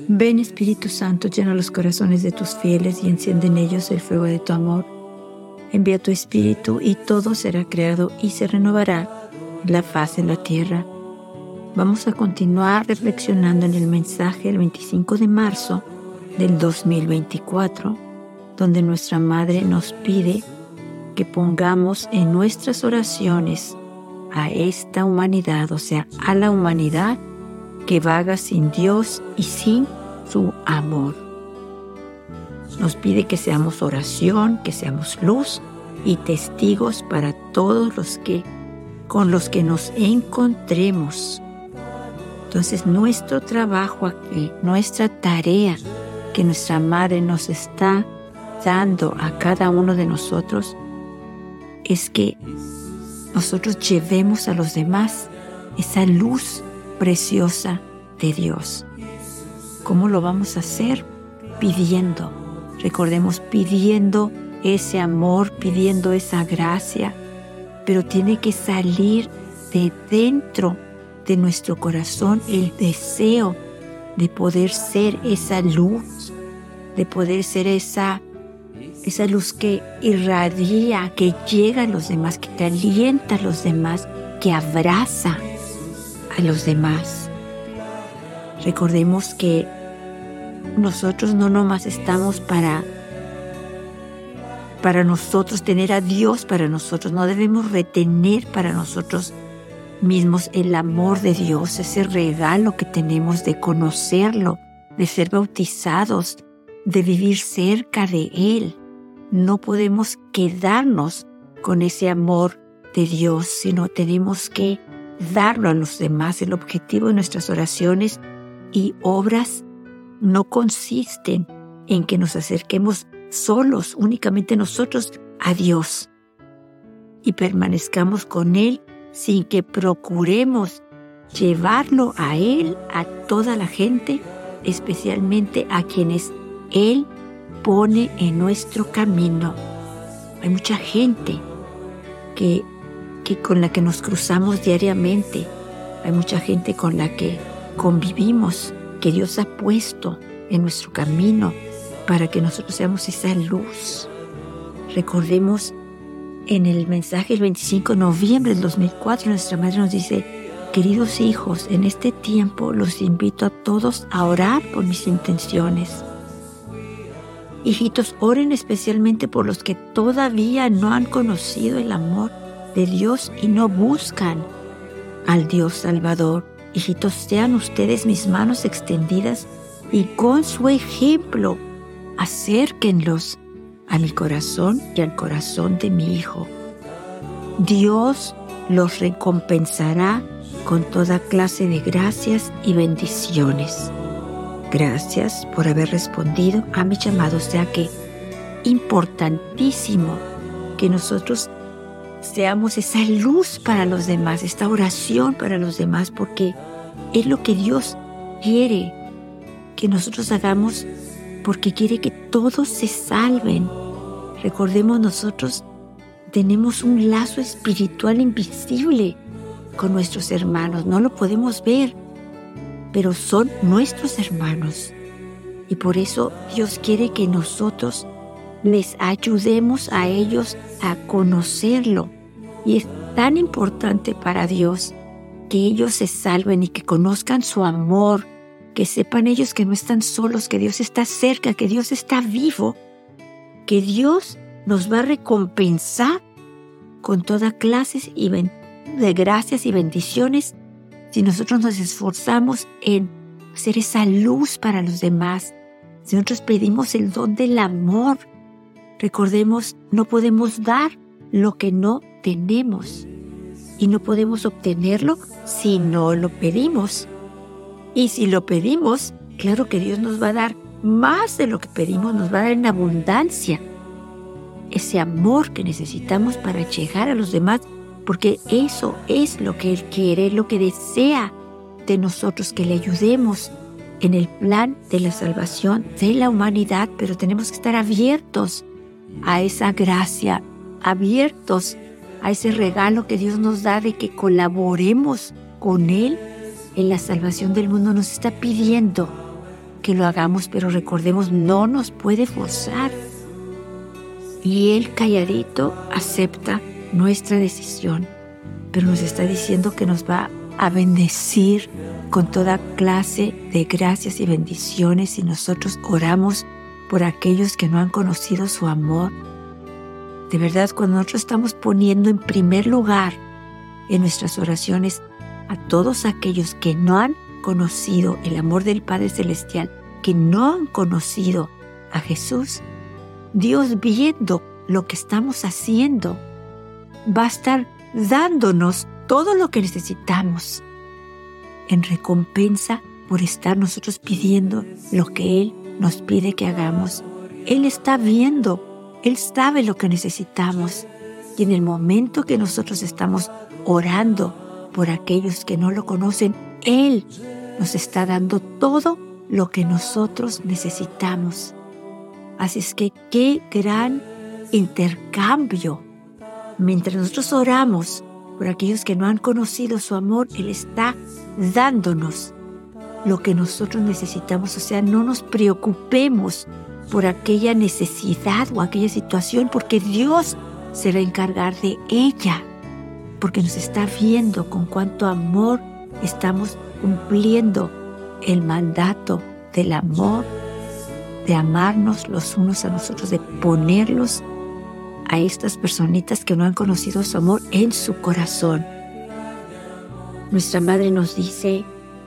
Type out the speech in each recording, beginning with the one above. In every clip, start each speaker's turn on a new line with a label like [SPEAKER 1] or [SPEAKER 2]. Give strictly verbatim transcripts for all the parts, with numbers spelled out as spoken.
[SPEAKER 1] Ven Espíritu Santo, llena los corazones de tus fieles y enciende en ellos el fuego de tu amor. Envía tu Espíritu y todo será creado y se renovará la faz de la tierra. Vamos a continuar reflexionando en el mensaje del veinticinco de marzo del dos mil veinticuatro, donde nuestra Madre nos pide que pongamos en nuestras oraciones a esta humanidad, o sea, a la humanidad que vaga sin Dios y sin su amor. Nos pide que seamos oración, que seamos luz y testigos para todos los que con los que nos encontremos. Entonces, nuestro trabajo aquí, nuestra tarea que nuestra Madre nos está dando a cada uno de nosotros es que nosotros llevemos a los demás esa luz preciosa de Dios. ¿Cómo lo vamos a hacer? Pidiendo. Recordemos, pidiendo ese amor, pidiendo esa gracia, pero tiene que salir de dentro de nuestro corazón el deseo de poder ser esa luz, de poder ser esa, esa luz que irradia, que llega a los demás, que calienta a los demás, que abraza a los demás. Recordemos que nosotros no nomás estamos para, para nosotros, tener a Dios para nosotros, no debemos retener para nosotros mismos el amor de Dios, ese regalo que tenemos de conocerlo, de ser bautizados, de vivir cerca de Él. No podemos quedarnos con ese amor de Dios, sino tenemos que darlo a los demás. El objetivo de nuestras oraciones y obras no consisten en que nos acerquemos solos, únicamente nosotros, a Dios y permanezcamos con Él sin que procuremos llevarlo a Él, a toda la gente, especialmente a quienes Él pone en nuestro camino. Hay mucha gente que, que con la que nos cruzamos diariamente, hay mucha gente con la que convivimos, que Dios ha puesto en nuestro camino para que nosotros seamos esa luz. Recordemos en el mensaje del veinticinco de noviembre del dos mil cuatro, nuestra Madre nos dice: queridos hijos, en este tiempo los invito a todos a orar por mis intenciones. Hijitos, oren especialmente por los que todavía no han conocido el amor de Dios y no buscan al Dios Salvador. Hijitos, sean ustedes mis manos extendidas y con su ejemplo acérquenlos a mi corazón y al corazón de mi Hijo. Dios los recompensará con toda clase de gracias y bendiciones. Gracias por haber respondido a mi llamado. O sea que importantísimo que nosotros seamos esa luz para los demás, esta oración para los demás, porque es lo que Dios quiere que nosotros hagamos, porque quiere que todos se salven. Recordemos, nosotros tenemos un lazo espiritual invisible con nuestros hermanos. No lo podemos ver, pero son nuestros hermanos. Y por eso Dios quiere que nosotros les ayudemos a ellos a conocerlo. Y es tan importante para Dios que ellos se salven y que conozcan su amor, que sepan ellos que no están solos, que Dios está cerca, que Dios está vivo, que Dios nos va a recompensar con toda clase de gracias y bendiciones si nosotros nos esforzamos en ser esa luz para los demás. Si nosotros pedimos el don del amor, recordemos, no podemos dar lo que no tenemos y no podemos obtenerlo si no lo pedimos. Y si lo pedimos, claro que Dios nos va a dar más de lo que pedimos, nos va a dar en abundancia ese amor que necesitamos para llegar a los demás, porque eso es lo que Él quiere, lo que desea de nosotros, que le ayudemos en el plan de la salvación de la humanidad, pero tenemos que estar abiertos a esa gracia, abiertos a ese regalo que Dios nos da de que colaboremos con Él en la salvación del mundo. Nos está pidiendo que lo hagamos, pero recordemos, no nos puede forzar. Y Él calladito acepta nuestra decisión, pero nos está diciendo que nos va a bendecir con toda clase de gracias y bendiciones si nosotros oramos por aquellos que no han conocido su amor. De verdad, cuando nosotros estamos poniendo en primer lugar en nuestras oraciones a todos aquellos que no han conocido el amor del Padre Celestial, que no han conocido a Jesús, Dios, viendo lo que estamos haciendo, va a estar dándonos todo lo que necesitamos en recompensa por estar nosotros pidiendo lo que Él nos pide que hagamos. Él está viendo, Él sabe lo que necesitamos. Y en el momento que nosotros estamos orando por aquellos que no lo conocen, Él nos está dando todo lo que nosotros necesitamos. Así es que qué gran intercambio. Mientras nosotros oramos por aquellos que no han conocido su amor, Él está dándonos lo que nosotros necesitamos. O sea, no nos preocupemos por aquella necesidad o aquella situación, porque Dios se va a encargar de ella, porque nos está viendo con cuánto amor estamos cumpliendo el mandato del amor, de amarnos los unos a nosotros, de ponerlos a estas personitas que no han conocido su amor en su corazón. Nuestra Madre nos dice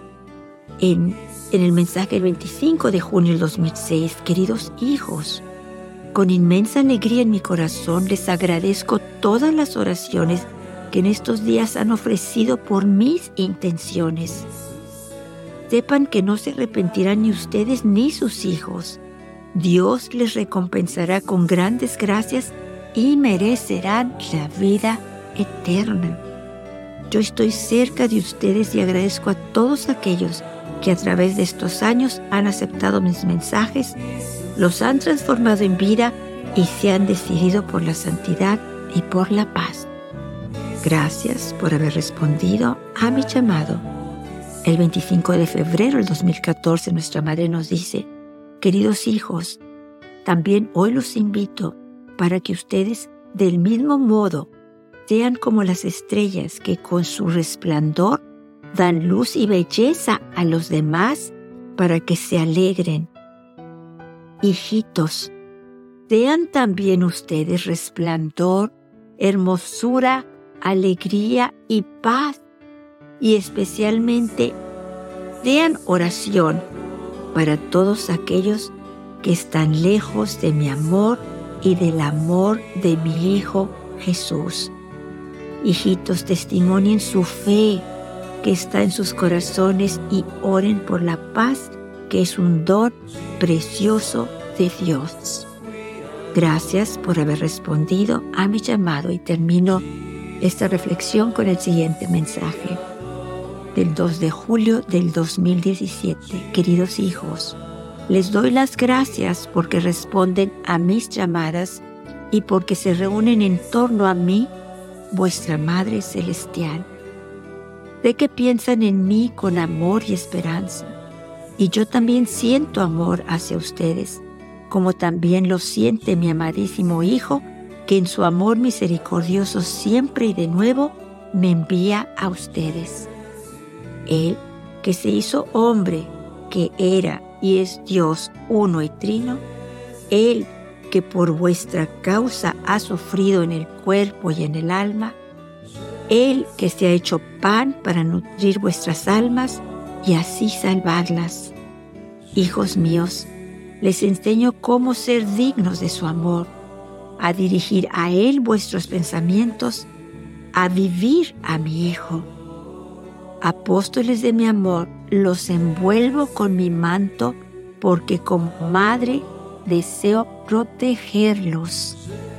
[SPEAKER 1] en, en el mensaje del veinticinco de junio del dos mil seis, queridos hijos, con inmensa alegría en mi corazón les agradezco todas las oraciones que en estos días han ofrecido por mis intenciones. Sepan que no se arrepentirán ni ustedes ni sus hijos. Dios les recompensará con grandes gracias y merecerán la vida eterna. Yo estoy cerca de ustedes y agradezco a todos aquellos que a través de estos años han aceptado mis mensajes, los han transformado en vida y se han decidido por la santidad y por la paz. Gracias por haber respondido a mi llamado. El veinticinco de febrero del dos mil catorce, nuestra Madre nos dice: queridos hijos, también hoy los invito para que ustedes, del mismo modo, sean como las estrellas que con su resplandor dan luz y belleza a los demás para que se alegren. Hijitos, sean también ustedes resplandor, hermosura, alegría y paz, y especialmente sean oración para todos aquellos que están lejos de mi amor y del amor de mi Hijo Jesús. Hijitos, testimonien su fe que está en sus corazones y oren por la paz que es un don precioso de Dios. Gracias por haber respondido a mi llamado y termino esta reflexión con el siguiente mensaje. Del dos de julio del dos mil diecisiete, queridos hijos, les doy las gracias porque responden a mis llamadas y porque se reúnen en torno a mí, vuestra Madre Celestial. Sé que piensan en mí con amor y esperanza, y yo también siento amor hacia ustedes, como también lo siente mi amadísimo Hijo, que en su amor misericordioso siempre y de nuevo me envía a ustedes. Él, que se hizo hombre, que era y es Dios uno y trino, Él que por vuestra causa ha sufrido en el cuerpo y en el alma, Él que se ha hecho pan para nutrir vuestras almas y así salvarlas. Hijos míos, les enseño cómo ser dignos de su amor, a dirigir a Él vuestros pensamientos, a vivir a mi Hijo. Apóstoles de mi amor, los envuelvo con mi manto porque como madre deseo protegerlos.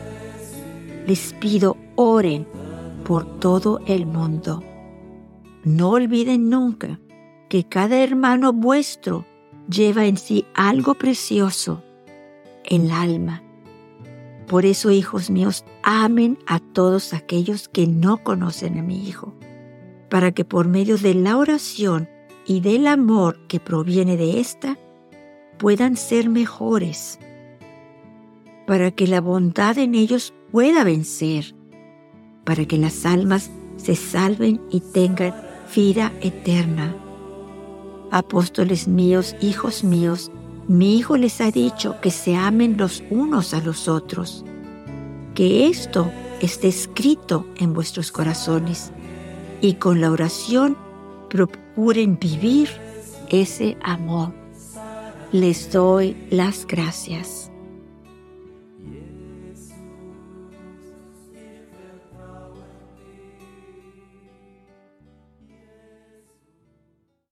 [SPEAKER 1] Les pido, oren por todo el mundo. No olviden nunca que cada hermano vuestro lleva en sí algo precioso, el alma. Por eso, hijos míos, amen a todos aquellos que no conocen a mi Hijo, para que por medio de la oración y del amor que proviene de ésta, puedan ser mejores, para que la bondad en ellos pueda vencer, para que las almas se salven y tengan vida eterna. Apóstoles míos, hijos míos, mi Hijo les ha dicho que se amen los unos a los otros, que esto esté escrito en vuestros corazones y con la oración procuren vivir ese amor. Les doy las gracias.